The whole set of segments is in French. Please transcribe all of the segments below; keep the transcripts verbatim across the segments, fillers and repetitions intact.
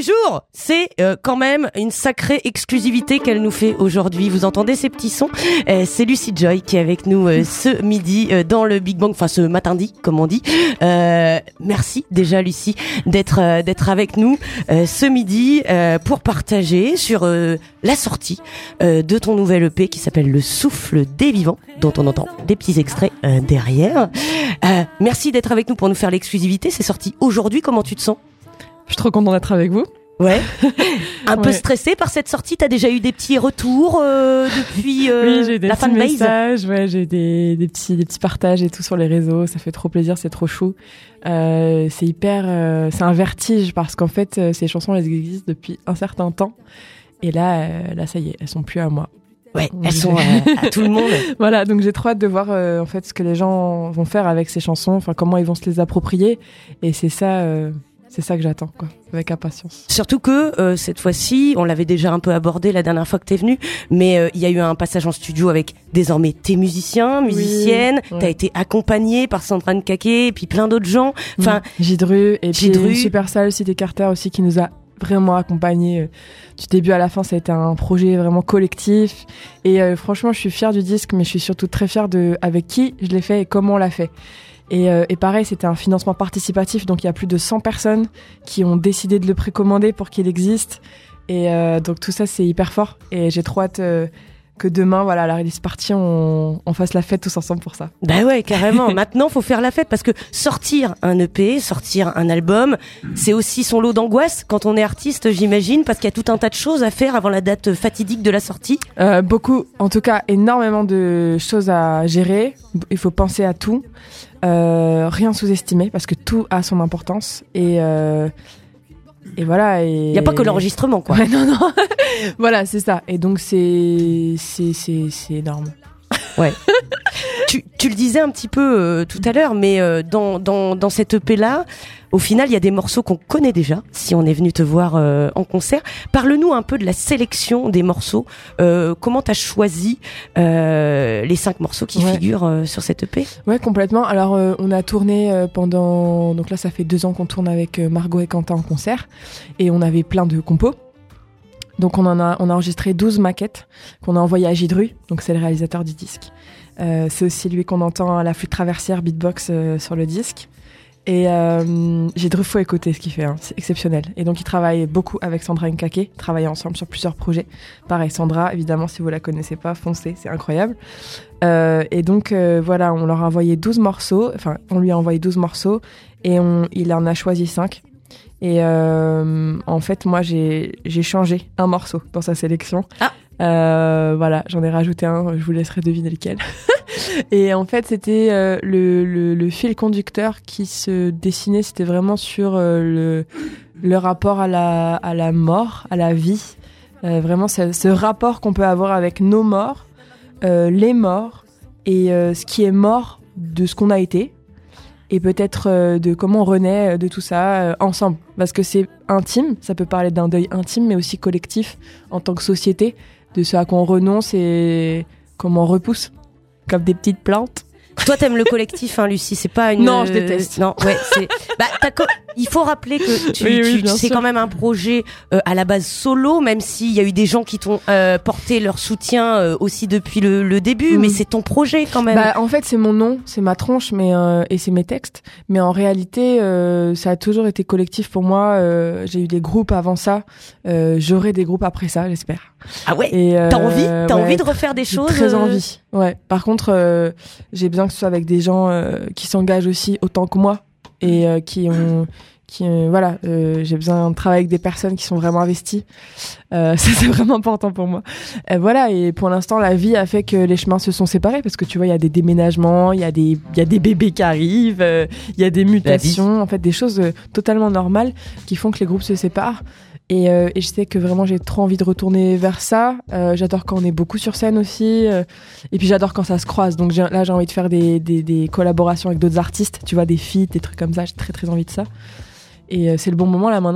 du jour, c'est euh, quand même une sacrée exclusivité qu'elle nous fait aujourd'hui. Vous entendez ces petits sons ? euh, C'est Lucy Joy qui est avec nous euh, ce midi euh, dans le Big Bang, enfin ce matin-dit, comme on dit. Euh, merci déjà Lucy d'être euh, d'être avec nous euh, ce midi euh, pour partager sur euh, la sortie euh, de ton nouvel E P qui s'appelle Le Souffle des Vivants, dont on entend des petits extraits euh, derrière. Euh, merci d'être avec nous pour nous faire l'exclusivité. C'est sorti aujourd'hui. Comment tu te sens ? Je suis trop contente d'être avec vous. Ouais. Un ouais. peu stressée par cette sortie. T'as déjà eu des petits retours euh, depuis euh, oui, j'ai eu des la petits fanbase. messages, ouais, j'ai eu des, des petits, des petits partages et tout sur les réseaux. Ça fait trop plaisir, c'est trop chou. Euh, c'est hyper, euh, c'est un vertige parce qu'en fait, euh, ces chansons, elles existent depuis un certain temps. Et là, euh, là, ça y est, elles sont plus à moi. Ouais, elles sont à, à tout le monde. Voilà, donc j'ai trop hâte de voir euh, en fait ce que les gens vont faire avec ces chansons, enfin comment ils vont se les approprier. Et c'est ça, euh, c'est ça que j'attends, quoi, avec impatience. Surtout que euh, cette fois-ci, on l'avait déjà un peu abordé la dernière fois que t'es venue, mais il euh, y a eu un passage en studio avec désormais tes musiciens, musiciennes. Oui, ouais. T'as été accompagnée par Sandra Nkake et puis plein d'autres gens. Enfin, mmh. Jidru et puis Jidru. Une super salle, Cité Carter aussi qui nous a vraiment accompagné du début à la fin. Ça a été un projet vraiment collectif et euh, franchement je suis fière du disque, mais je suis surtout très fière de avec qui je l'ai fait et comment on l'a fait. Et, euh, et pareil, c'était un financement participatif, donc il y a plus de cent personnes qui ont décidé de le précommander pour qu'il existe. Et euh, donc tout ça c'est hyper fort et j'ai trop hâte euh, que demain, voilà, à la release party, on, on fasse la fête tous ensemble pour ça. Bah ouais, carrément. Maintenant, faut faire la fête parce que sortir un E P, sortir un album, c'est aussi son lot d'angoisse quand on est artiste, j'imagine, parce qu'il y a tout un tas de choses à faire avant la date fatidique de la sortie. Euh, beaucoup, en tout cas, énormément de choses à gérer. Il faut penser à tout. Euh, rien sous-estimer parce que tout a son importance et euh, et voilà. Il et... y a pas que l'enregistrement, quoi. Ouais, non, non. Voilà, c'est ça. Et donc c'est c'est c'est c'est énorme. Ouais. tu tu le disais un petit peu euh, tout à l'heure, mais euh, dans dans dans cette E P là, au final, il y a des morceaux qu'on connaît déjà. Si on est venu te voir euh, en concert, parle-nous un peu de la sélection des morceaux. Euh, comment t'as choisi euh, les cinq morceaux qui ouais. figurent euh, sur cette E P ? Ouais, complètement. Alors, euh, on a tourné euh, pendant. Donc là, ça fait deux ans qu'on tourne avec euh, Margot et Quentin en concert, et on avait plein de compos. Donc on en a, on a enregistré douze maquettes qu'on a envoyées à Jidru, donc c'est le réalisateur du disque. Euh, c'est aussi lui qu'on entend à la flûte traversière beatbox euh, sur le disque. Et euh, Jidru, faut écouter ce qu'il fait, hein, c'est exceptionnel. Et donc il travaille beaucoup avec Sandra Nkake, travaillent ensemble sur plusieurs projets. Pareil, Sandra, évidemment, si vous la connaissez pas, foncez, c'est incroyable. Euh, et donc euh, voilà, on leur a envoyé douze morceaux, enfin on lui a envoyé douze morceaux et on, il en a choisi cinq. Et euh, en fait, moi, j'ai, j'ai changé un morceau dans sa sélection. Ah. Euh, voilà, j'en ai rajouté un, je vous laisserai deviner lequel. Et en fait, c'était euh, le, le, le fil conducteur qui se dessinait, c'était vraiment sur euh, le, le rapport à la, à la mort, à la vie. Euh, vraiment, ce, ce rapport qu'on peut avoir avec nos morts, euh, les morts, et euh, ce qui est mort de ce qu'on a été. Et peut-être euh, de comment on renaît de tout ça euh, ensemble. Parce que c'est intime, ça peut parler d'un deuil intime, mais aussi collectif, en tant que société, de ce à quoi on renonce et comment on repousse, comme des petites plantes. Toi, t'aimes le collectif, hein, Lucie, c'est pas une... Non, je déteste. Non, ouais, c'est... Bah, t'as co... Il faut rappeler que tu, oui, oui, tu... c'est sûr. quand même un projet euh, à la base solo, même s'il y a eu des gens qui t'ont euh, porté leur soutien euh, aussi depuis le, le début, mmh. mais c'est ton projet quand même. Bah, en fait, c'est mon nom, c'est ma tronche, mais euh, et c'est mes textes. Mais en réalité, euh, ça a toujours été collectif pour moi. Euh, j'ai eu des groupes avant ça, euh, j'aurai des groupes après ça, j'espère. Ah ouais. Et, euh, t'as envie, t'as ouais, envie de refaire des j'ai choses. Très euh... envie. Ouais. Par contre, euh, j'ai besoin que ce soit avec des gens euh, qui s'engagent aussi autant que moi et euh, qui ont qui euh, voilà euh, j'ai besoin de travailler avec des personnes qui sont vraiment investies, euh, ça c'est vraiment important pour moi, euh, voilà. Et pour l'instant la vie a fait que les chemins se sont séparés parce que tu vois il y a des déménagements, il y a des il y a des bébés qui arrivent, euh, il y a des mutations, en fait des choses euh, totalement normales qui font que les groupes se séparent. Et, euh, et je sais que vraiment j'ai trop envie de retourner vers ça. Euh, j'adore quand on est beaucoup sur scène aussi. Euh, et puis j'adore quand ça se croise. Donc j'ai, là j'ai envie de faire des, des, des collaborations avec d'autres artistes. Tu vois, des feats, des trucs comme ça. J'ai très très envie de ça. Et euh, c'est le bon moment là maintenant.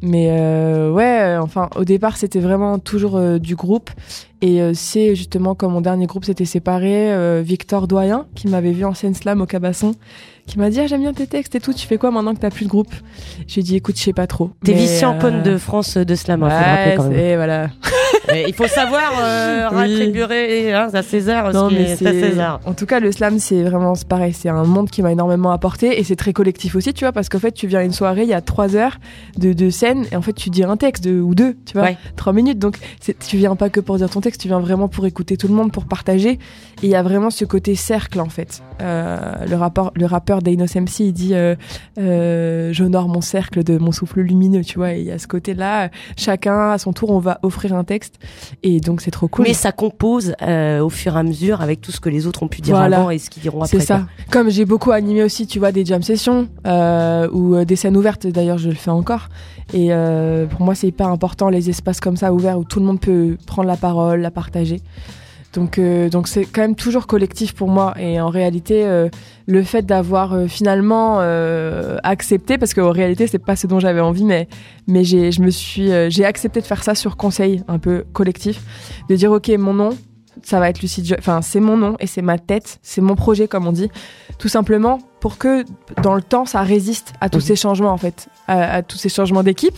Mais euh, ouais, euh, enfin, au départ, c'était vraiment toujours euh, du groupe. Et euh, c'est justement comme mon dernier groupe s'était séparé, euh, Victor Doyen, qui m'avait vu en scène slam au Cabasson, qui m'a dit ah, j'aime bien tes textes et tout, tu fais quoi maintenant que t'as plus de groupe? J'ai dit écoute, je sais pas trop. T'es Mais, vice-championne euh... de France de slam, hein, ouais, faut le rappeler quand même. Et voilà. Et il faut savoir euh, oui. rétribuer hein, à César non, ce qui mais est c'est... à César. En tout cas, le slam, c'est vraiment c'est pareil. C'est un monde qui m'a énormément apporté et c'est très collectif aussi, tu vois, parce qu'en fait, tu viens à une soirée, il y a trois heures de, de scène et en fait, tu dis un texte de, ou deux, tu vois, ouais. trois minutes. Donc, c'est, tu viens pas que pour dire ton texte, tu viens vraiment pour écouter tout le monde, pour partager. Et il y a vraiment ce côté cercle, en fait. Euh, le, rapport, le rappeur d'Ainos M C, il dit euh, euh, j'honore mon cercle de mon souffle lumineux, tu vois. Et il y a ce côté-là, chacun à son tour, on va offrir un texte. Et donc, c'est trop cool. Mais ça compose euh, au fur et à mesure avec tout ce que les autres ont pu dire voilà. avant et ce qu'ils diront après. C'est ça. Quoi. Comme j'ai beaucoup animé aussi, tu vois, des jam sessions euh, ou euh, des scènes ouvertes. D'ailleurs, je le fais encore. Et euh, pour moi, c'est hyper important les espaces comme ça ouverts où tout le monde peut prendre la parole, la partager. Donc, euh, donc c'est quand même toujours collectif pour moi. Et en réalité, euh, le fait d'avoir euh, finalement euh, accepté, parce qu'en réalité, c'est pas ce dont j'avais envie, mais mais j'ai je me suis euh, j'ai accepté de faire ça sur conseil, un peu collectif, de dire ok, mon nom, ça va être Lucie Joy. Enfin, c'est mon nom et c'est ma tête, c'est mon projet comme on dit, tout simplement pour que dans le temps, ça résiste à tous mmh. ces changements en fait, à, à tous ces changements d'équipe.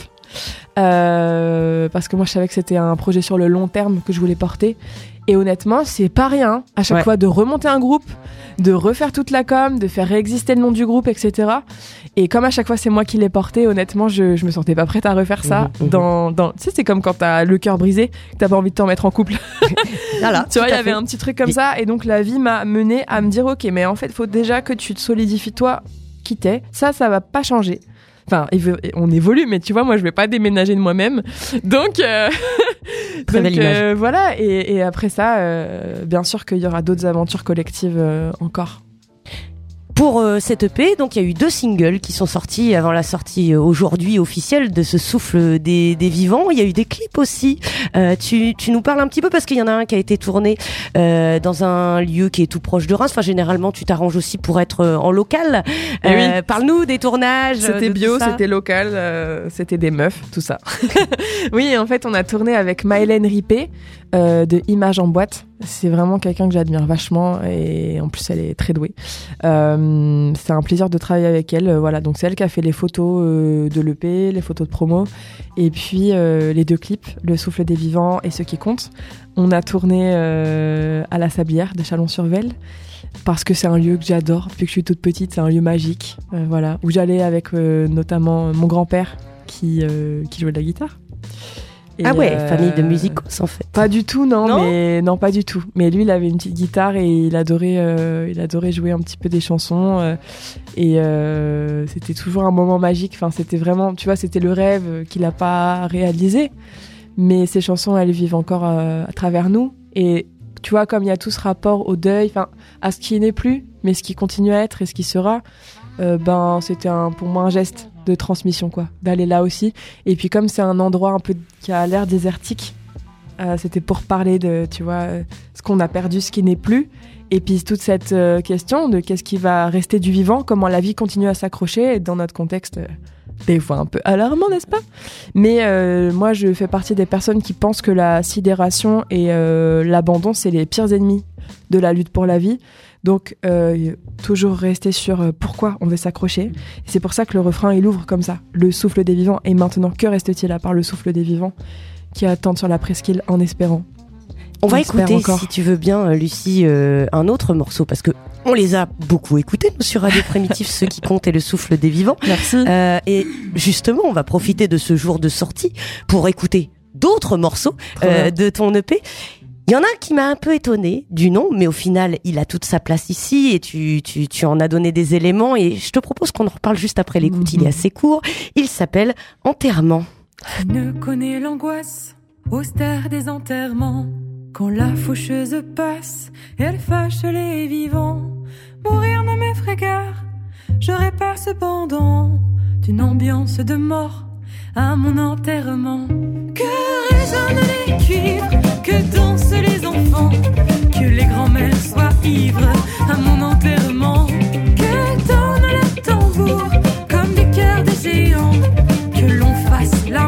Euh, parce que moi, je savais que c'était un projet sur le long terme que je voulais porter. Et honnêtement, c'est pas rien à chaque ouais. fois de remonter un groupe, de refaire toute la com, de faire réexister le nom du groupe, et cetera. Et comme à chaque fois c'est moi qui l'ai porté, honnêtement, je, je me sentais pas prête à refaire ça. Mmh, mmh. Dans, dans, tu sais, c'est comme quand t'as le cœur brisé, que t'as pas envie de t'en mettre en couple. Voilà, tu vois, il y avait un petit truc comme ça. Et donc la vie m'a mené à me dire, ok, mais en fait, faut déjà que tu te solidifies toi qui t'es. Ça, ça va pas changer. Enfin, on évolue, mais tu vois, moi, je vais pas déménager de moi-même. Donc, euh, Très donc belle image. Euh, voilà. Et, et après ça, euh, bien sûr qu'il y aura d'autres aventures collectives euh, encore. Pour euh, cette E P, donc il y a eu deux singles qui sont sortis avant la sortie euh, aujourd'hui officielle de ce souffle des, des vivants. Il y a eu des clips aussi. Euh, tu, tu nous parles un petit peu parce qu'il y en a un qui a été tourné euh, dans un lieu qui est tout proche de Reims. Enfin, généralement, tu t'arranges aussi pour être euh, en local. Euh, oui. Parle-nous des tournages. C'était de bio, c'était local, euh, c'était des meufs, tout ça. Oui, en fait, on a tourné avec Maëlène Ripé euh, de Images en boîte. C'est vraiment quelqu'un que j'admire vachement et en plus elle est très douée. Euh, c'est un plaisir de travailler avec elle. Voilà, donc c'est elle qui a fait les photos euh, de l'E P, les photos de promo et puis euh, les deux clips, Le souffle des vivants et Ce qui compte. On a tourné euh, à la Sablière de Chalon-sur-Vesle parce que c'est un lieu que j'adore depuis que je suis toute petite. C'est un lieu magique, euh, voilà, où j'allais avec euh, notamment mon grand-père qui euh, qui jouait de la guitare. Et ah ouais, euh, famille de musicos en fait. Pas du tout, non, non, mais non, pas du tout. Mais lui, il avait une petite guitare et il adorait, euh, il adorait jouer un petit peu des chansons. Euh, et euh, c'était toujours un moment magique. Enfin, c'était vraiment, tu vois, c'était le rêve qu'il a pas réalisé. Mais ces chansons, elles vivent encore euh, à travers nous. Et tu vois, comme il y a tout ce rapport au deuil, enfin, à ce qui n'est plus, mais ce qui continue à être et ce qui sera. Euh, ben, c'était un, pour moi un geste de transmission, quoi, d'aller là aussi. Et puis comme c'est un endroit un peu qui a l'air désertique, euh, c'était pour parler de, tu vois, euh, ce qu'on a perdu, ce qui n'est plus. Et puis toute cette euh, question de qu'est-ce qui va rester du vivant, comment la vie continue à s'accrocher dans notre contexte, euh, des fois un peu alarmant, n'est-ce pas ? Mais euh, moi, je fais partie des personnes qui pensent que la sidération et euh, l'abandon, c'est les pires ennemis de la lutte pour la vie. Donc, euh, toujours rester sur euh, pourquoi on veut s'accrocher. Et c'est pour ça que le refrain, il ouvre comme ça. Le souffle des vivants. Et maintenant, que reste-t-il à part le souffle des vivants qui attendent sur la presqu'île en espérant ? On, on va écouter, encore. Si tu veux bien, Lucie, euh, un autre morceau, parce que on les a beaucoup écoutés, nous, sur Radio Primitif, Ceux qui comptent et le souffle des vivants. Merci. Euh, et justement, on va profiter de ce jour de sortie pour écouter d'autres morceaux euh, de ton E P. Il y en a un qui m'a un peu étonnée du nom, mais au final, il a toute sa place ici et tu, tu, tu en as donné des éléments et je te propose qu'on en reparle juste après l'écoute. Mmh. Il est assez court. Il s'appelle Enterrement. Qui ne connaît l'angoisse austère des enterrements quand la faucheuse passe, elle fâche les vivants. Mourir ne m'effraie guère, j'aurais peur cependant d'une ambiance de mort à mon enterrement. Que résonnent les cuivres, que dansent les enfants, que les grands-mères soient ivres à mon enterrement, que donnent le tambour comme des cœurs de géants, que l'on fasse la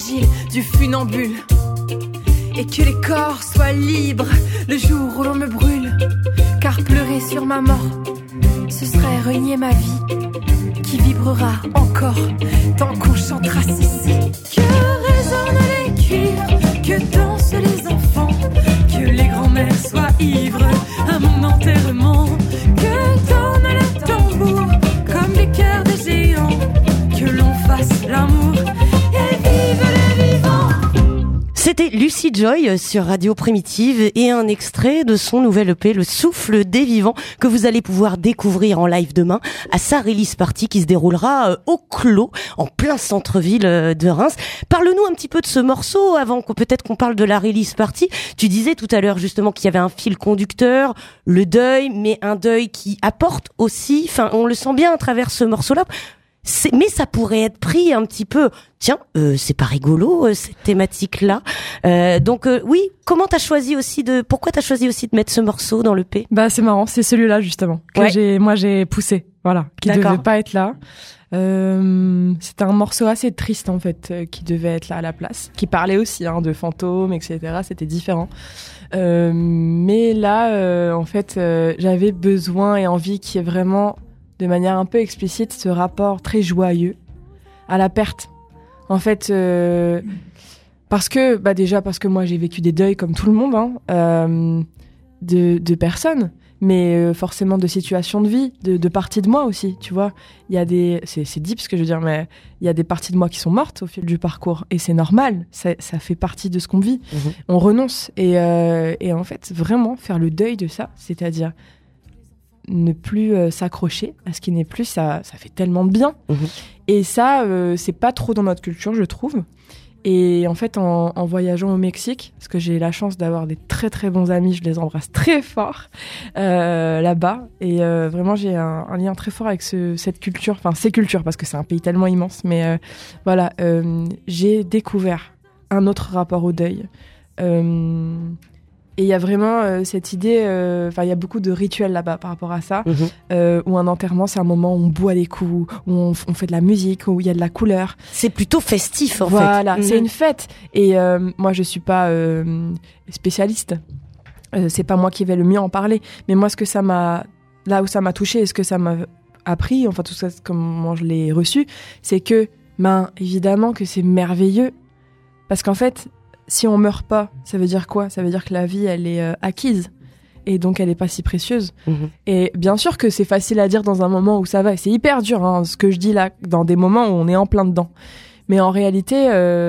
fragile du funambule. Et que les corps soient libres le jour où l'on me brûle. Car pleurer sur ma mort, ce serait renier ma vie, qui vibrera encore tant qu'on chantera Sissi. Que résonnent les cuivres, que dansent les enfants, que les grands-mères soient ivres à mon enterrement. Que donnent les tambours comme les cœurs des géants, que l'on fasse l'amour et vive les vivants. C'était Lucy Joy sur Radio Primitive et un extrait de son nouvel E P Le Souffle des Vivants que vous allez pouvoir découvrir en live demain à sa release party qui se déroulera au Clos en plein centre-ville de Reims. Parle-nous un petit peu de ce morceau avant qu'on peut-être qu'on parle de la release party. Tu disais tout à l'heure justement qu'il y avait un fil conducteur, le deuil, mais un deuil qui apporte aussi, enfin on le sent bien à travers ce morceau-là. C'est, mais ça pourrait être pris un petit peu. Tiens, euh, c'est pas rigolo euh, cette thématique-là. Euh, donc euh, oui, comment t'as choisi aussi de, pourquoi t'as choisi aussi de mettre ce morceau dans l'E P ? Bah c'est marrant, c'est celui-là justement que Ouais. j'ai, moi j'ai poussé, voilà, qui D'accord. devait pas être là. Euh, c'était un morceau assez triste en fait, euh, qui devait être là à la place, qui parlait aussi hein, de fantômes, et cetera. C'était différent. Euh, mais là, euh, en fait, euh, j'avais besoin et envie qu'il y ait vraiment de manière un peu explicite ce rapport très joyeux à la perte. En fait, euh, parce que, bah déjà parce que moi j'ai vécu des deuils comme tout le monde, hein, euh, de, de personnes, mais euh, forcément de situations de vie, de, de parties de moi aussi, tu vois. Il y a des, c'est, c'est deep ce que je veux dire, mais il y a des parties de moi qui sont mortes au fil du parcours et c'est normal, ça, ça fait partie de ce qu'on vit. Mmh. On renonce et, euh, et en fait vraiment faire le deuil de ça, c'est-à-dire ne plus euh, s'accrocher à ce qui n'est plus, ça, ça fait tellement de bien. Mmh. Et ça, euh, c'est pas trop dans notre culture, je trouve. Et en fait, en, en voyageant au Mexique, parce que j'ai la chance d'avoir des très très bons amis, je les embrasse très fort euh, là-bas. Et euh, vraiment, j'ai un, un lien très fort avec ce, cette culture, enfin ces cultures, parce que c'est un pays tellement immense. Mais euh, voilà, euh, j'ai découvert un autre rapport au deuil. Euh, Et il y a vraiment euh, cette idée, enfin euh, il y a beaucoup de rituels là-bas par rapport à ça, mmh. euh, où un enterrement c'est un moment où on boit des coups, où on, on fait de la musique, où il y a de la couleur. C'est plutôt festif en voilà, fait. Voilà, mmh. c'est une fête. Et euh, moi je suis pas euh, spécialiste, euh, c'est pas moi qui vais le mieux en parler, mais moi ce que ça m'a, là où ça m'a touché et ce que ça m'a appris, enfin tout ça comment je l'ai reçu, c'est que, ben évidemment que c'est merveilleux, parce qu'en fait si on meurt pas, ça veut dire quoi ? Ça veut dire que la vie, elle est euh, acquise. Et donc, elle est pas si précieuse. Mmh. Et bien sûr que c'est facile à dire dans un moment où ça va. Et c'est hyper dur, hein, ce que je dis là, dans des moments où on est en plein dedans. Mais en réalité,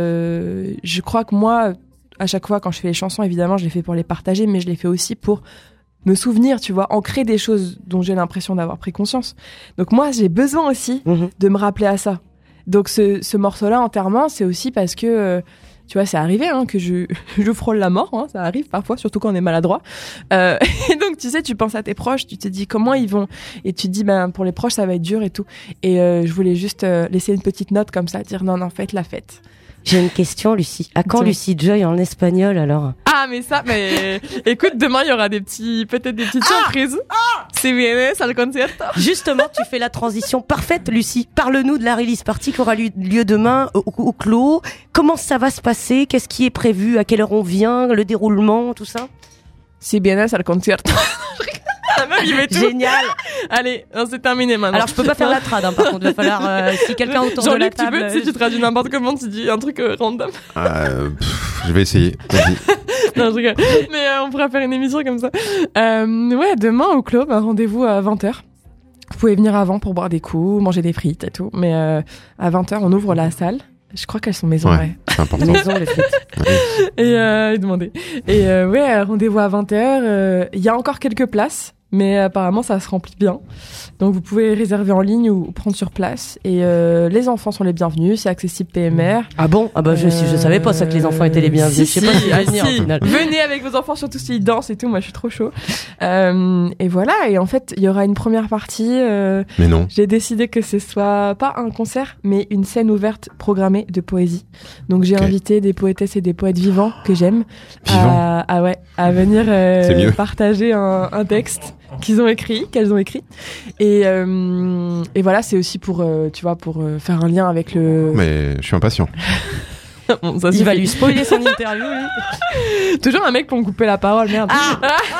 euh, je crois que moi, à chaque fois, quand je fais les chansons, évidemment, je les fais pour les partager, mais je les fais aussi pour me souvenir, tu vois, ancrer des choses dont j'ai l'impression d'avoir pris conscience. Donc moi, j'ai besoin aussi mmh. de me rappeler à ça. Donc ce, ce morceau-là, Enterrement, c'est aussi parce que... Euh, tu vois, c'est arrivé hein, que je, je frôle la mort, hein, ça arrive parfois, surtout quand on est maladroit. Euh, et donc, tu sais, tu penses à tes proches, tu te dis comment ils vont. Et tu te dis, ben, pour les proches, ça va être dur et tout. Et euh, je voulais juste euh, laisser une petite note comme ça, dire non, non, faites la fête. J'ai une question, Lucie. À quand Dis-moi. Lucy Joy en espagnol, alors ? Ah, mais ça, mais écoute, demain, il y aura des petits, peut-être des petites Ah surprises. Ah si vienes al concierto. Justement, tu fais la transition parfaite, Lucie. Parle-nous de la release party qui aura lieu demain au, au Clos. Comment ça va se passer ? Qu'est-ce qui est prévu ? À quelle heure on vient ? Le déroulement, tout ça ? Si vienes al concierto. La meuf, il met tout. Génial. Allez, non, c'est terminé maintenant. Alors, je peux pas faire la trad, hein, par contre. Il va falloir, euh, si quelqu'un autour de la Jean-Luc, table... tu peux, si tu traduis n'importe comment, tu dis un truc euh, random. Euh, pff, je vais essayer. Vas-y. Non, je rigole. Mais euh, on pourra faire une émission comme ça. Euh, ouais, demain au club, un rendez-vous à vingt heures. Vous pouvez venir avant pour boire des coups, manger des frites et tout. Mais euh, à vingt heures, on ouvre la salle. Je crois qu'elles sont maison, ouais. ouais. C'est important. Maison, les frites. Et, euh, et demander. Et euh, ouais, rendez-vous à vingt heures. Il euh, y a encore quelques places. Mais apparemment, ça se remplit bien. Donc, vous pouvez réserver en ligne ou prendre sur place. Et euh, les enfants sont les bienvenus. C'est accessible P M R. Ah bon ? Ah bah, je, euh... je savais pas ça que les enfants étaient les bienvenus. Si, je sais pas si, si je vais venir, si. au final. Venez avec vos enfants, surtout s'ils dansent et tout. Moi, je suis trop chaud. Euh, et voilà. Et en fait, il y aura une première partie. Euh, mais non. J'ai décidé que ce soit pas un concert, mais une scène ouverte programmée de poésie. Donc, j'ai okay. invité des poétesses et des poètes vivants que j'aime. Vivants. À, à, ouais, à venir euh, partager un, un texte qu'ils ont écrit, qu'elles ont écrit. Et, euh, et voilà, c'est aussi pour, euh, tu vois, pour euh, faire un lien avec le... Mais je suis impatient. Bon, ça Il suffit. va lui spoiler son interview, lui. Toujours un mec pour me couper la parole, merde. Ah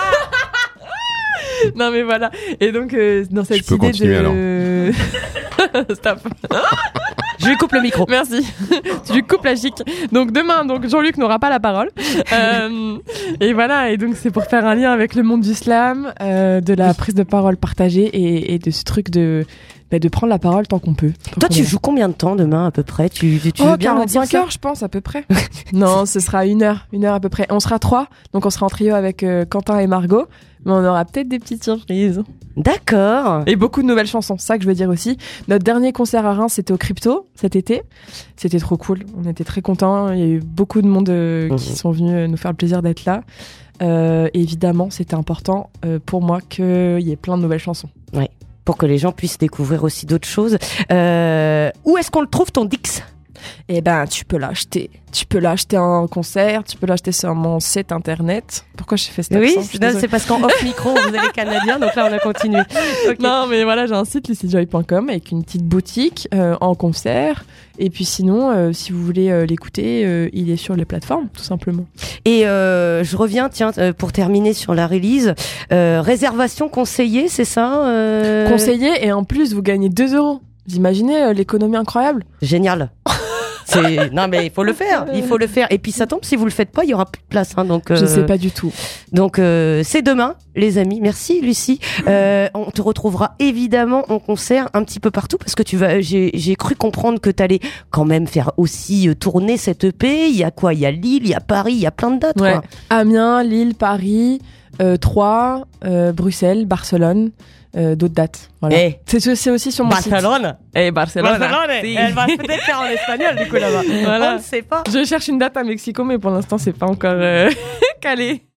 Non mais voilà. Et donc euh, dans cette Je peux idée continuer, de stop. Je lui coupe le micro. Merci. Tu lui coupes la chic. Donc demain, donc Jean-Luc n'aura pas la parole. Euh, et voilà. Et donc c'est pour faire un lien avec le monde du slam, euh, de la prise de parole partagée et, et de ce truc de bah, de prendre la parole tant qu'on peut. Tant Toi, qu'on tu est. joues combien de temps demain à peu près? Tu, tu, tu Oh, veux bien nous dire quarante-cinq ça heures, je pense, à peu près. Non, ce sera une heure, une heure à peu près. On sera trois, donc on sera en trio avec euh, Quentin et Margot, mais on aura peut-être des petites surprises. D'accord. Et beaucoup de nouvelles chansons, c'est ça que je veux dire aussi. Notre dernier concert à Reims, c'était au Crypto, cet été. C'était trop cool, on était très contents. Il y a eu beaucoup de monde euh, Mmh. qui sont venus nous faire le plaisir d'être là. Euh, évidemment, c'était important euh, pour moi qu'il y ait plein de nouvelles chansons. Ouais. Pour que les gens puissent découvrir aussi d'autres choses. Euh, où est-ce qu'on le trouve, ton Dix? Eh ben, tu peux l'acheter. Tu peux l'acheter en concert, tu peux l'acheter sur mon site internet. Pourquoi j'ai fait cet Oui, accent Je suis non, désolée. c'est parce qu'en off micro, vous avez canadien, donc là on a continué. Ok. Non, mais voilà, j'ai un site lucy joy point com avec une petite boutique euh, en concert. Et puis sinon, euh, si vous voulez euh, l'écouter, euh, il est sur les plateformes, tout simplement. Et euh, je reviens, tiens, euh, pour terminer sur la release, euh, réservation conseillée, c'est ça euh... Conseillé, et en plus, vous gagnez deux euros. Vous imaginez euh, l'économie incroyable? Génial. C'est... Non mais il faut le faire, il faut le faire. Et puis ça tombe, si vous le faites pas, il y aura plus de place. Hein, donc, euh... Je sais pas du tout. Donc euh, c'est demain, les amis. Merci Lucie. Euh, on te retrouvera évidemment en concert un petit peu partout parce que tu vas. J'ai, j'ai cru comprendre que t'allais quand même faire aussi euh, tourner cette E P. Il y a quoi? Il y a Lille, il y a Paris, il y a plein de dates. Ouais. Quoi. Amiens, Lille, Paris, euh, Troyes, euh, Bruxelles, Barcelone, euh, d'autres dates. Voilà. Eh, C'est, c'est aussi sur mon site. Barcelone. Eh, Barcelone. Barcelone. Elle va peut-être faire en espagnol du coup là-bas. Voilà. On ne sait pas. Je cherche une date à Mexico, mais pour l'instant, c'est pas encore euh, calé.